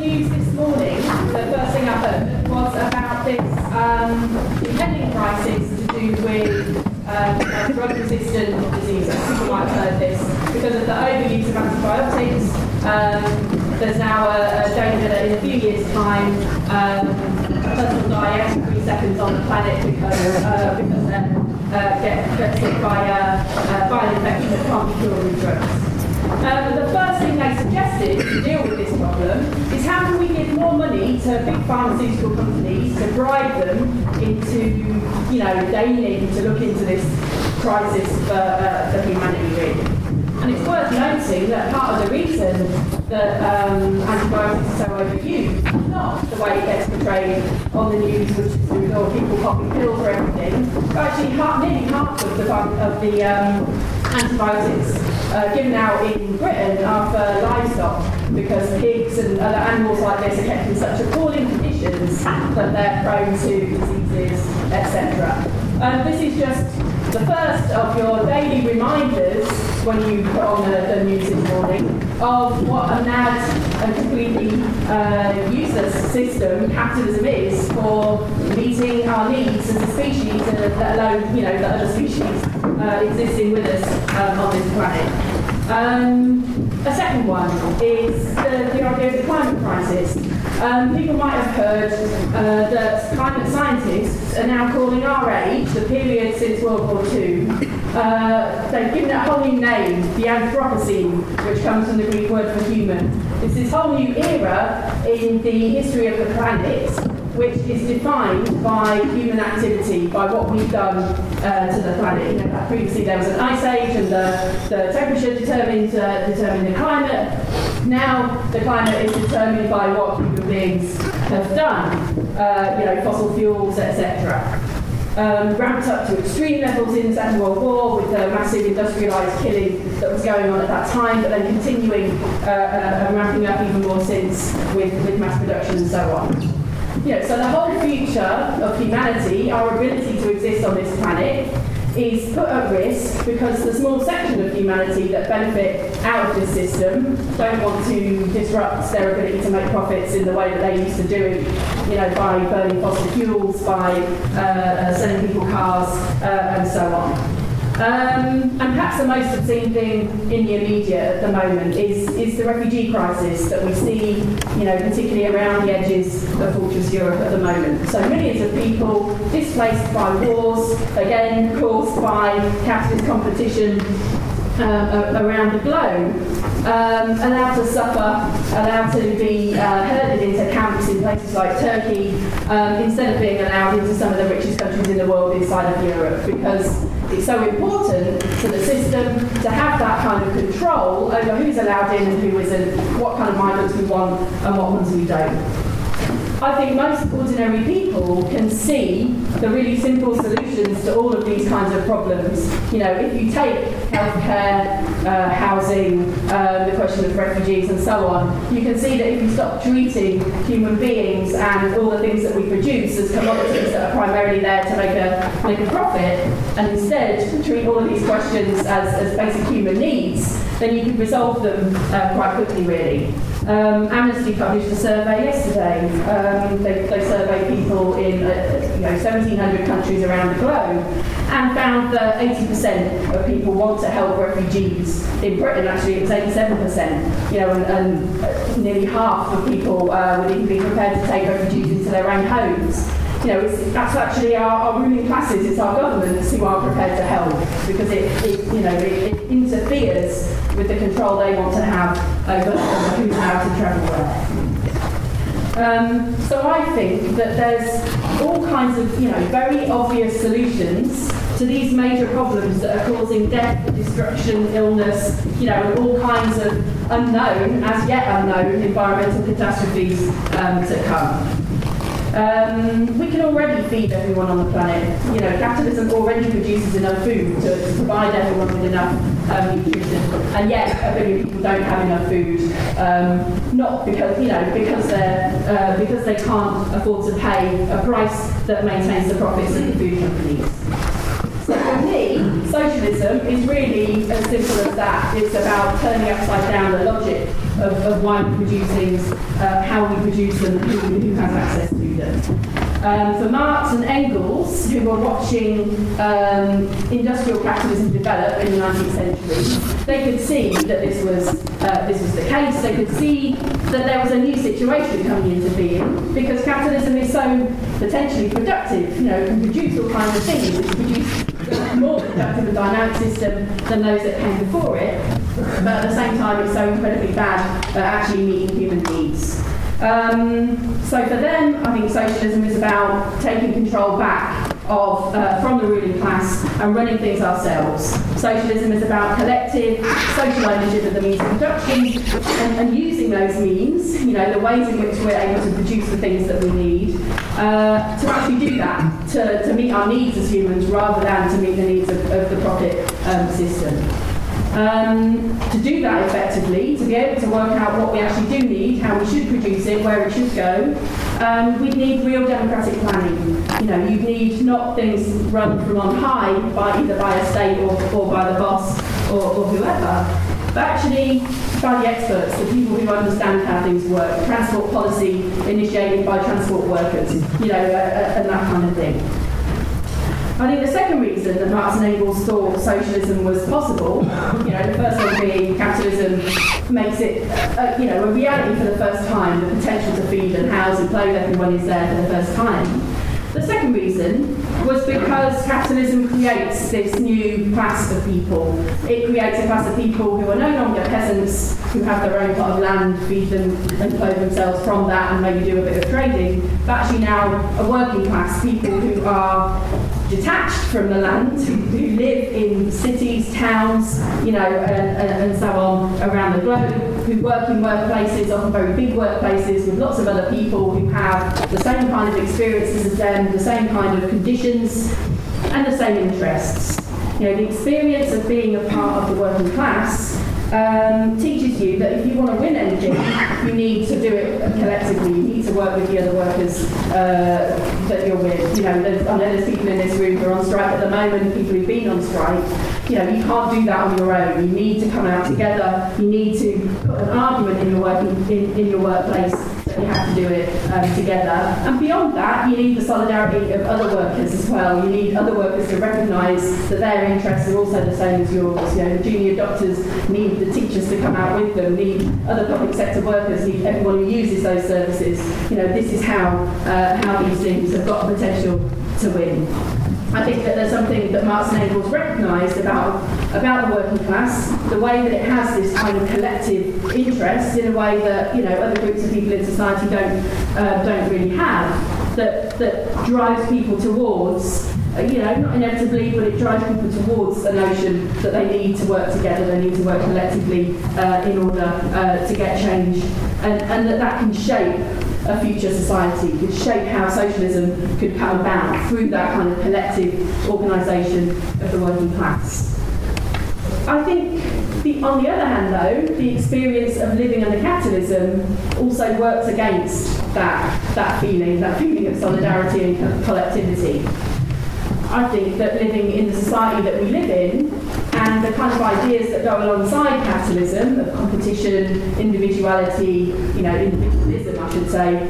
news this morning, the first thing I heard was about this impending crisis to do with drug-resistant diseases. People might have heard this because of the overuse of antibiotics. There's now a danger that in a few years' time, a person will die every 3 seconds on the planet because they get sick by an infection that can't be cured with drugs. The first thing they suggested to deal with this problem is how can we give more money to big pharmaceutical companies to bribe them into, deigning to look into this crisis for humanity, really. And it's worth noting that part of the reason that antibiotics are so overused is not the way it gets portrayed on the news, which is through people popping pills for everything. But actually, nearly half of the antibiotics given out in Britain are for livestock, because pigs and other animals like this are kept in such appalling conditions that they're prone to diseases, etc. This is just the first of your daily reminders when you put on the news this morning of what a mad and completely useless system capitalism is for meeting our needs as a species, let alone the other species existing with us on this planet. A second one is the idea of the climate crisis. People might have heard that climate scientists are now calling our age, the period since World War II, they've given it a whole new name, the Anthropocene, which comes from the Greek word for human. It's this whole new era in the history of the planet, which is defined by human activity, by what we've done to the planet. Previously there was an ice age and the temperature determined the climate. Now the climate is determined by what human beings have done, fossil fuels, etc. Ramped up to extreme levels in the Second World War with the massive industrialised killing that was going on at that time, but then continuing and ramping up even more since with mass production and so on. So the whole future of humanity, our ability to exist on this planet, is put at risk because the small section of humanity that benefit out of this system don't want to disrupt their ability to make profits in the way that they used to do it, by burning fossil fuels, by selling people cars, and so on. And perhaps the most obscene thing in the immediate at the moment is the refugee crisis that we see, particularly around the edges of Fortress Europe at the moment. So millions of people displaced by wars, again caused by capitalist competition around the globe, allowed to suffer, allowed to be herded into camps in places like Turkey, instead of being allowed into some of the richest countries in the world inside of Europe, because it's so important to the system to have that kind of control over who's allowed in and who isn't, what kind of migrants we want and what ones we don't. I think most ordinary people can see the really simple solutions to all of these kinds of problems. If you take healthcare, housing, the question of refugees and so on, you can see that if you stop treating human beings and all the things that we produce as commodities that are primarily there to make a profit, and instead treat all of these questions as basic human needs, then you can resolve them quite quickly, really. Amnesty published a survey yesterday. They surveyed people in 1,700 countries around the globe and found that 80% of people want to help refugees. In Britain, actually, it was 87%. And nearly half of people would even be prepared to take refugees into their own homes. That's actually our ruling classes, it's our governments who are prepared to help, because it interferes with the control they want to have over who's allowed to travel where. So I think that there's all kinds of very obvious solutions to these major problems that are causing death, destruction, illness, and all kinds of unknown, as yet unknown, environmental catastrophes to come. We can already feed everyone on the planet. Capitalism already produces enough food to provide everyone with enough nutrition, and yet a billion people don't have enough food. Not because because they can't afford to pay a price that maintains the profits of the food companies. So for me, me, socialism is really as simple as that. It's about turning upside down the logic of why we produce things, how we produce them, and who has access to them. For Marx and Engels, who were watching industrial capitalism develop in the 19th century, they could see that this was the case. They could see that there was a new situation coming into being because capitalism is so potentially productive. It can produce all kinds of things. It can produce a more productive and dynamic system than those that came before it. But at the same time, it's so incredibly bad at actually meeting human needs. So for them, I think socialism is about taking control back from the ruling class and running things ourselves. Socialism is about collective social ownership of the means of production and using those means, the ways in which we're able to produce the things that we need, to actually do that, to meet our needs as humans rather than to meet the needs of the profit system. To do that effectively, to be able to work out what we actually do need, how we should produce it, where it should go, we'd need real democratic planning. You'd need not things run from on high either by a state or by the boss or whoever, but actually by the experts, the people who understand how things work, transport policy initiated by transport workers, and that kind of thing. I think the second reason that Marx and Engels thought socialism was possible, the first one being capitalism makes it, a reality for the first time, the potential to feed and house and clothe everyone is there for the first time. The second reason was because capitalism creates this new class of people. It creates a class of people who are no longer peasants, who have their own plot of land, feed them and clothe themselves from that and maybe do a bit of trading, but actually now a working class, people who are detached from the land, who live in cities, towns, and so on around the globe, who work in workplaces, often very big workplaces, with lots of other people who have the same kind of experiences as them, the same kind of conditions, and the same interests. The experience of being a part of the working class teaches you that if you want to win anything, you need to do it collectively. You need to work with the other workers that you're with. I know there's people in this room who are on strike at the moment, people who've been on strike. You can't do that on your own. You need to come out together. You need to put an argument in your workplace that you have to do it together. And beyond that, you need the solidarity of other workers as well. You need other workers to recognise that their interests are also the same as yours. The junior doctors need the teachers to come out with them, need other public sector workers, need everyone who uses those services. This is how these things have got potential to win. I think that there's something that Marx and Engels recognised about the working class, the way that it has this kind of collective interest in a way that other groups of people in society don't really have, that drives people towards, not inevitably, but it drives people towards a notion that they need to work together, they need to work collectively in order to get change, and that can shape a future society, could shape how socialism could come about through that kind of collective organisation of the working class. I think, on the other hand though, the experience of living under capitalism also works against that feeling of solidarity and collectivity. I think that living in the society that we live in and the kind of ideas that go alongside capitalism, of competition, individuality, individualism I should say,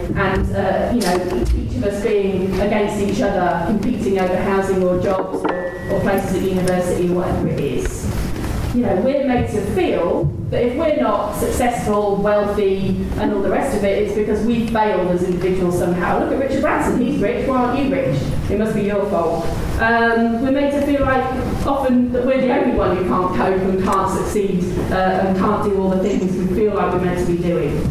and each of us being against each other, competing over housing or jobs or places at university or whatever it is. We're made to feel that if we're not successful, wealthy, and all the rest of it, it's because we've failed as individuals somehow. Look at Richard Branson, he's rich, why aren't you rich? It must be your fault. We're made to feel like often that we're the only one who can't cope and can't succeed and can't do all the things we feel like we're meant to be doing.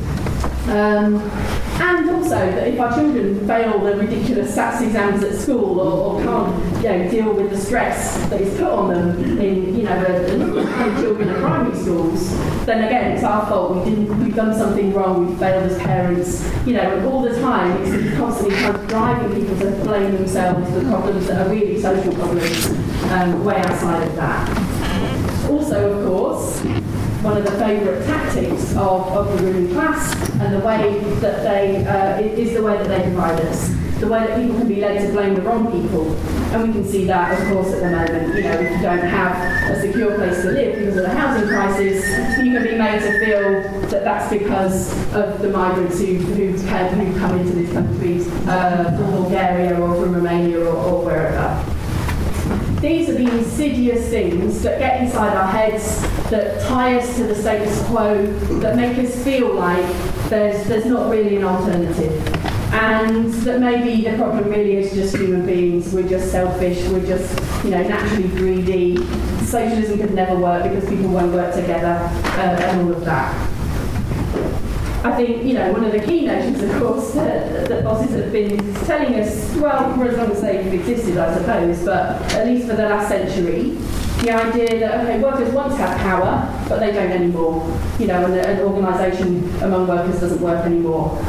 And also that if our children fail the ridiculous SATs exams at school or can't deal with the stress that is put on them in children in primary schools, then again it's our fault. We've done something wrong. We've failed as parents. And all the time it's constantly kind of driving people to blame themselves for problems that are really social problems way outside of that. Also, of course, one of the favourite tactics of the ruling class and the way that is the way that they divide us. the way that people can be led to blame the wrong people. And we can see that, of course, at the moment. You know, if you don't have a secure place to live because of the housing crisis, you can be made to feel that that's because of the migrants who come into this country from Bulgaria or from Romania or wherever. These are the insidious things that get inside our heads, that tie us to the status quo, that make us feel like there's not really an alternative. And that maybe the problem really is just human beings, we're just selfish, we're just, naturally greedy. Socialism could never work because people won't work together, and all of that. I think, one of the key notions, of course, that bosses have been telling us, well, for as long as they've existed, I suppose, but at least for the last century, the idea that, okay, workers want to have power, but they don't anymore. And an organisation among workers doesn't work anymore.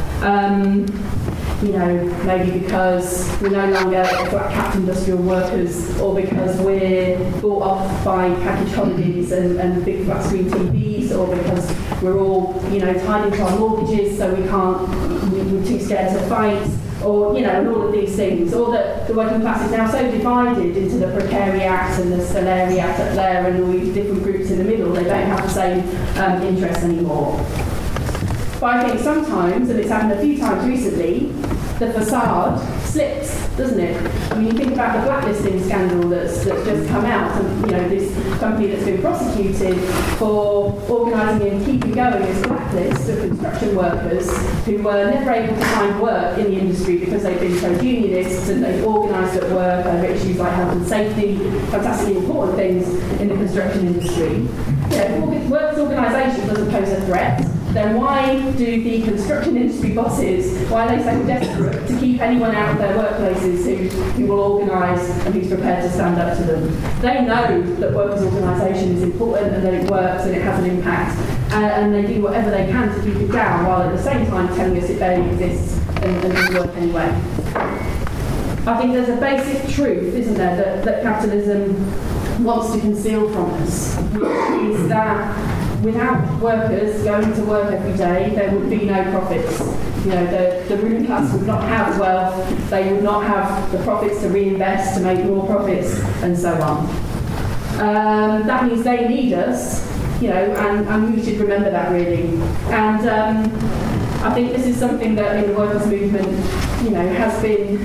Maybe because we're no longer flat-capped industrial workers, or because we're bought off by package holidays and big flat-screen TVs, or because we're all, tied into our mortgages, so we're too scared to fight, or, and all of these things. Or that the working class is now so divided into the precariat and the salariat up there and all these different groups in the middle, they don't have the same interests anymore. But I think sometimes, and it's happened a few times recently, the facade slips, doesn't it? I mean, you think about the blacklisting scandal that's just come out, and this company that's been prosecuted for organising and keeping going this blacklist of construction workers who were never able to find work in the industry because they've been trade unionists and they've organised at work over issues like health and safety, fantastically important things in the construction industry. If workers' organisation doesn't pose a threat, then why do the construction industry bosses, why are they so desperate to keep anyone out of their workplaces who will organise and who's prepared to stand up to them? They know that workers' organisation is important and that it works and it has an impact, and they do whatever they can to keep it down, while at the same time telling us it barely exists and doesn't work anyway. I think there's a basic truth, isn't there, that capitalism wants to conceal from us, which is that without workers going to work every day, there would be no profits. The ruling class would not have wealth, they would not have the profits to reinvest, to make more profits, and so on. That means they need us, and we should remember that really. And I think this is something that in the workers' movement, has been,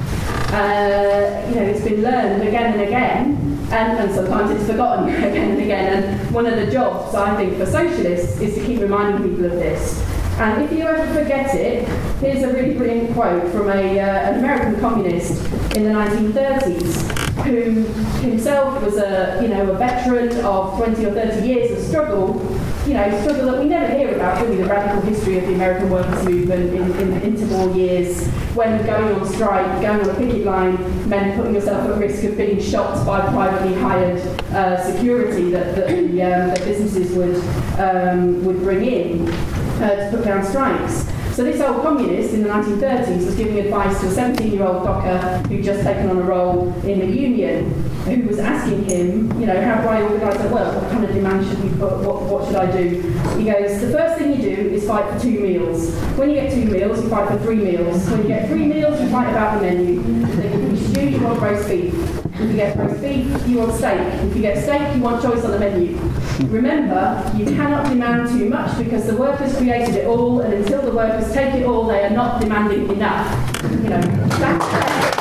it's been learned again and again. And sometimes it's forgotten again and again. And one of the jobs, I think, for socialists is to keep reminding people of this. And if you ever forget it, here's a really brilliant quote from an American communist in the 1930s, who himself was a veteran of 20 or 30 years of struggle, struggle that we never hear about, really, the radical history of the American workers' movement in the interwar years, when going on strike, going on a picket line, meant putting yourself at risk of being shot by privately hired security that businesses would bring in to put down strikes. So this old communist in the 1930s was giving advice to a 17-year-old docker who'd just taken on a role in the union, who was asking him, how do I organise at work? What kind of demand should we put? What should I do? He goes, the first thing you do is fight for 2 meals. When you get 2 meals, you fight for 3 meals. When you get 3 meals, you fight about the menu. If you can stew, you want roast beef. If you get roast beef, you want steak. If you get steak, you want choice on the menu. Remember, you cannot demand too much because the workers created it all, and until the workers take it all, they are not demanding enough. That's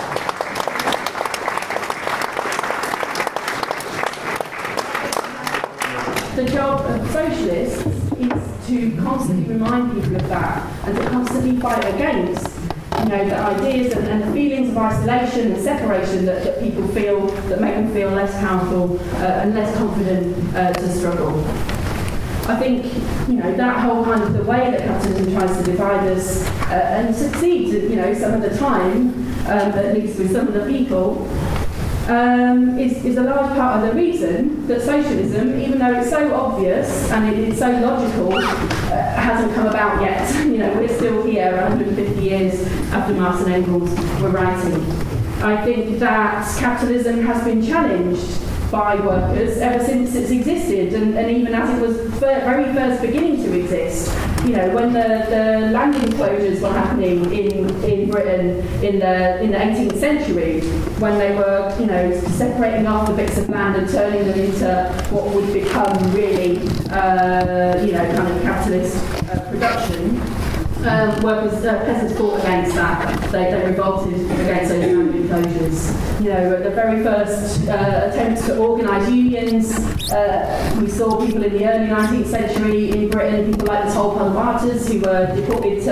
the job of socialists is to constantly remind people of that and to constantly fight against the ideas and the feelings of isolation and separation that people feel, that make them feel less powerful and less confident to struggle. I think, that whole kind of the way that capitalism tries to divide us and succeeds, some of the time, at least with some of the people, is a large part of the reason that socialism, even though it's so obvious and it's so logical, hasn't come about yet. We're still here 150 years after Marx and Engels were writing. I think that capitalism has been challenged by workers ever since it's existed, and even as it was very first beginning to exist. You know, when the landing closures were happening in Britain in the 18th century, when they were, you know, separating off the bits of land and turning them into what would become really, you know, kind of capitalist production. Peasants fought against that. They revolted against those landing closures. You know, at the very first attempts to organise unions, we saw people in the early 19th century in Britain, people like the Toll Palmatas, who were deported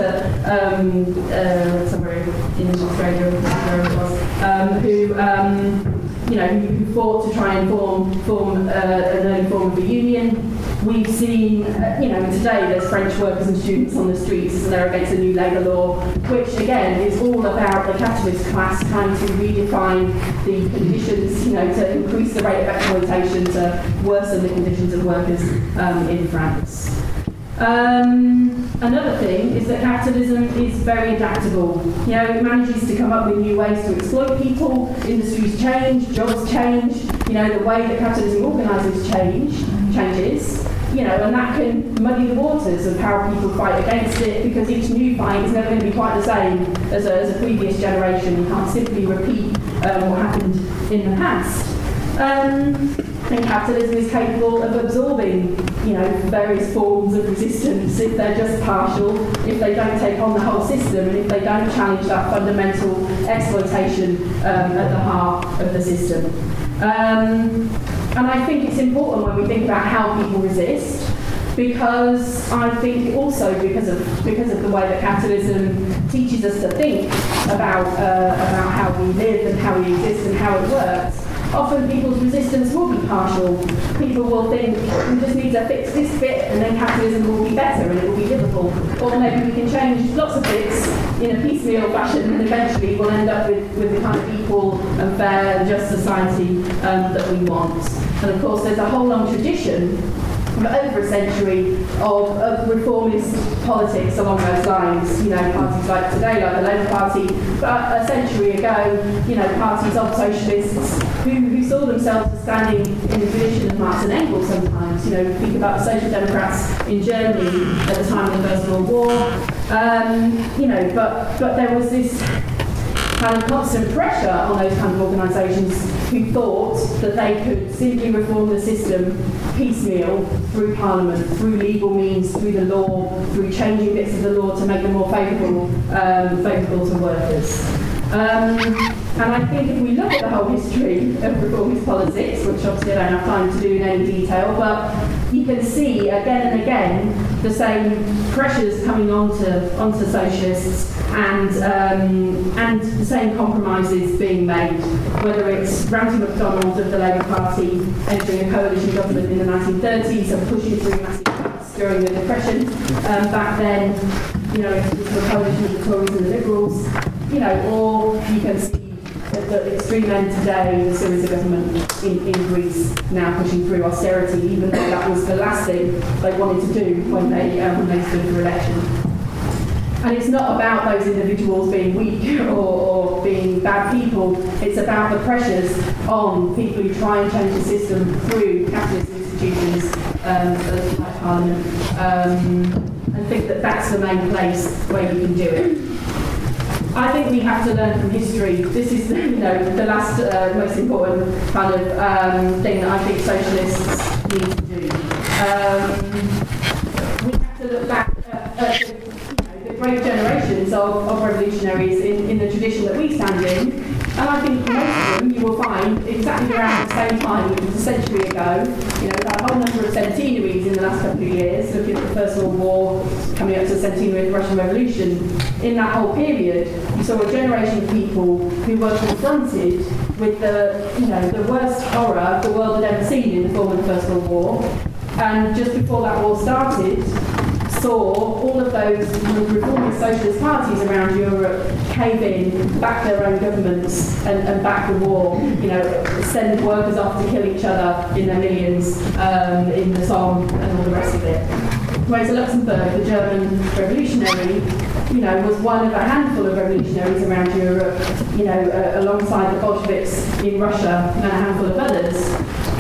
to somewhere in Australia, wherever it was, who you know, who fought to try and form an early form of a union. We've seen, you know, today there's French workers and students on the streets, and they're against a new labour law, which again is all about the capitalist class trying to redefine the conditions, you know, to increase the rate of exploitation, to worsen the conditions of workers in France. Another thing is that capitalism is very adaptable. You know, it manages to come up with new ways to exploit people. Industries change, jobs change. You know, the way that capitalism organises changes. You know, and that can muddy the waters of how people fight against it, because each new fight is never going to be quite the same as a previous generation. You can't simply repeat what happened in the past. And capitalism is capable of absorbing, you know, various forms of resistance if they're just partial, if they don't take on the whole system, and if they don't challenge that fundamental exploitation at the heart of the system. And I think it's important when we think about how people resist, because I think also because of the way that capitalism teaches us to think about how we live and how we exist and how it works. Often people's resistance will be partial. People will think, we just need to fix this bit and then capitalism will be better and it will be livable. Or maybe we can change lots of bits in a piecemeal fashion and eventually we'll end up with the kind of equal and fair and just society that we want. And of course there's a whole long tradition of over a century of reformist politics along those lines. You know, parties like today, like the Labour Party, but a century ago, you know, parties of socialists who saw themselves as standing in the tradition of Marx and Engels sometimes. You know, think about the Social Democrats in Germany at the time of the First World War. You know, but there was this kind of constant pressure on those kind of organisations who thought that they could simply reform the system piecemeal through Parliament, through legal means, through the law, through changing bits of the law to make them more favourable to workers. And I think if we look at the whole history of reformist politics, which obviously I don't have time to do in any detail, but you can see again and again the same pressures coming onto socialists and the same compromises being made, whether it's Ramsay MacDonald of the Labour Party entering a coalition government in the 1930s and pushing through massive cuts during the Depression. Back then, you know, it was a coalition of the Tories and the Liberals, you know, or you can see the extreme end today, the Syriza government in Greece now pushing through austerity, even though that was the last thing they wanted to do when they stood for election. And it's not about those individuals being weak or being bad people. It's about the pressures on people who try and change the system through capitalist institutions like Parliament, and think that that's the main place where you can do it. I think we have to learn from history. This is, you know, the last most important kind of thing that I think socialists need to do. We have to look back at the great generations of revolutionaries in the tradition that we stand in, and I think most of them you will find exactly around the same time, which was a century ago. You know, that whole number of centenaries in the last couple of years, looking at the First World War, coming up to the centenary of the Russian Revolution. In that whole period, you saw a generation of people who were confronted with the worst horror the world had ever seen in the form of the First World War, and just before that war started, saw all of those reformist socialist parties around Europe cave in, back their own governments and back the war, you know, send workers off to kill each other in their millions in the Somme and all the rest of it. Rosa Luxemburg, the German revolutionary, you know, was one of a handful of revolutionaries around Europe, you know, alongside the Bolsheviks in Russia and a handful of others,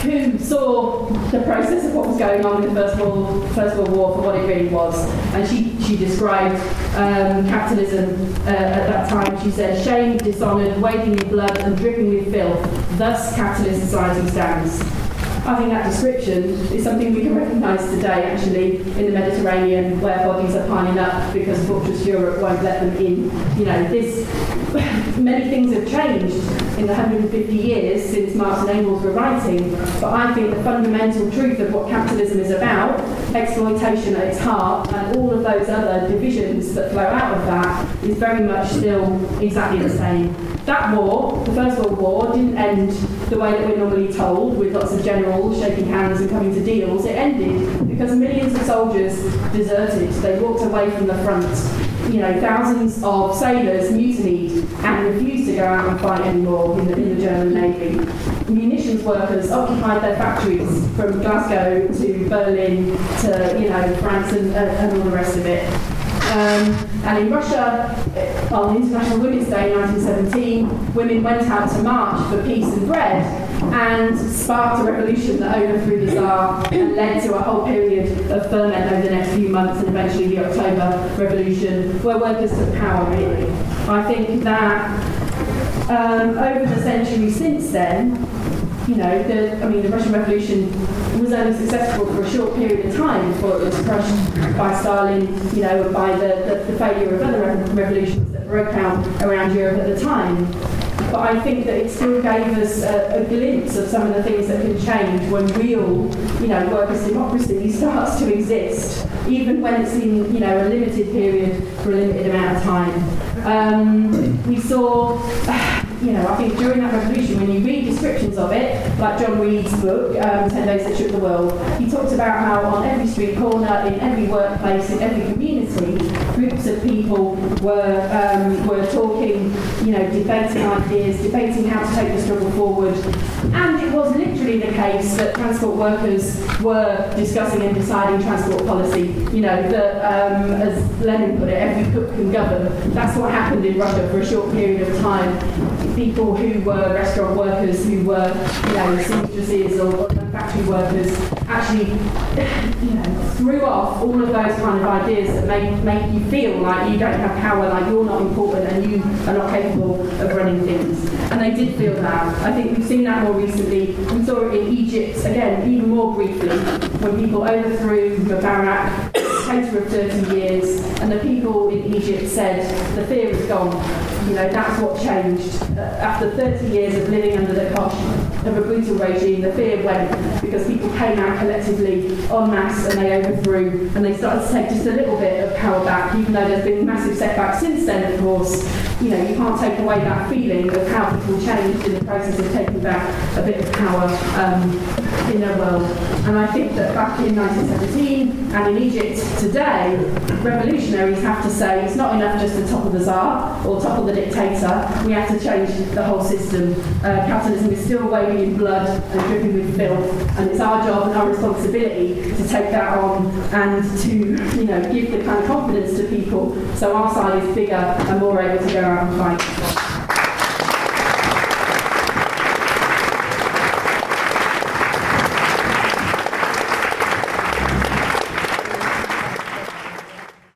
who saw the process of what was going on in the First World War for what it really was. And she described capitalism at that time. She said, shamed, dishonoured, wading in blood and dripping with filth. Thus capitalist society stands. I think that description is something we can recognise today, actually, in the Mediterranean, where bodies are piling up because Fortress Europe won't let them in. You know, many things have changed in the 150 years since Marx and Engels were writing, but I think the fundamental truth of what capitalism is about, exploitation at its heart, and all of those other divisions that flow out of that, is very much still exactly the same. That war, the First World War, didn't end the way that we're normally told, with lots of generals shaking hands and coming to deals. It ended because millions of soldiers deserted. They walked away from the front. You know, thousands of sailors mutinied and refused to go out and fight anymore in the German Navy. Munitions workers occupied their factories from Glasgow to Berlin to, you know, France and all the rest of it. And in Russia, on International Women's Day in 1917, women went out to march for peace and bread and sparked a revolution that overthrew the Tsar and led to a whole period of ferment over the next few months and eventually the October Revolution, where workers took power, really. I think that over the century since then, you know, the Russian Revolution was only successful for a short period of time before it was crushed by Stalin, you know, and by the failure of other revolutions that broke out around Europe at the time. But I think that it still gave us a glimpse of some of the things that can change when real, you know, workers' democracy starts to exist, even when it's in, you know, a limited period for a limited amount of time. We saw, you know, I think during that revolution, when you read descriptions of it, like John Reed's book, 10 Days That Shook the World, he talks about how on every street corner, in every workplace, in every community, groups of people were talking, you know, debating ideas, debating how to take the struggle forward. And it was literally the case that transport workers were discussing and deciding transport policy. You know, that, as Lenin put it, every cook can govern. That's what happened in Russia for a short period of time. People who were restaurant workers, who were, you know, seamstresses or factory workers, actually, you know, threw off all of those kind of ideas that make you feel like you don't have power, like you're not important and you are not capable of running things. And they did feel that. I think we've seen that more recently. We saw it in Egypt, again, even more briefly, when people overthrew Mubarak, dictator of 30 years, and the people in Egypt said, the fear is gone. You know, that's what changed. After 30 years of living under the cosh of a brutal regime, the fear went because people came out collectively en masse and they overthrew and they started to take just a little bit of power back, even though there's been massive setbacks since then, of course. You know, you can't take away that feeling of how people changed in the process of taking back a bit of power in their world. And I think that back in 1917 and in Egypt today, revolutionaries have to say it's not enough just to topple the Tsar or topple the dictator, we have to change the whole system. Capitalism is still wading in blood and dripping with filth, and it's our job and our responsibility to take that on and to, you know, give the kind of confidence to people so our side is bigger and more able to go out and fight.